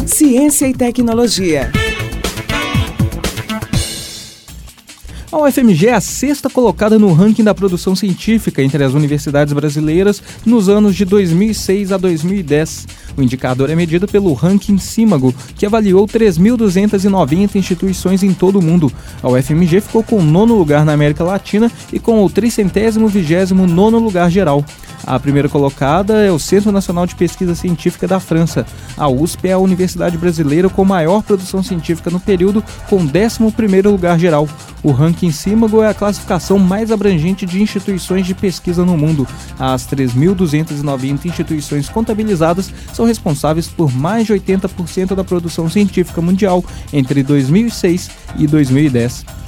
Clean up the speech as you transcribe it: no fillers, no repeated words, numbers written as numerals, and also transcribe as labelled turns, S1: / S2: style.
S1: Ciência e tecnologia.
S2: A UFMG é a sexta colocada no ranking da produção científica entre as universidades brasileiras nos anos de 2006 a 2010. O indicador é medido pelo ranking Cimago, que avaliou 3.290 instituições em todo o mundo. A UFMG ficou com o 9º lugar na América Latina e com o 329º lugar geral. A primeira colocada é o Centro Nacional de Pesquisa Científica da França. A USP é a universidade brasileira com maior produção científica no período, com 11º lugar geral. O ranking Cimago é a classificação mais abrangente de instituições de pesquisa no mundo. As 3.290 instituições contabilizadas são responsáveis por mais de 80% da produção científica mundial entre 2006 e 2010.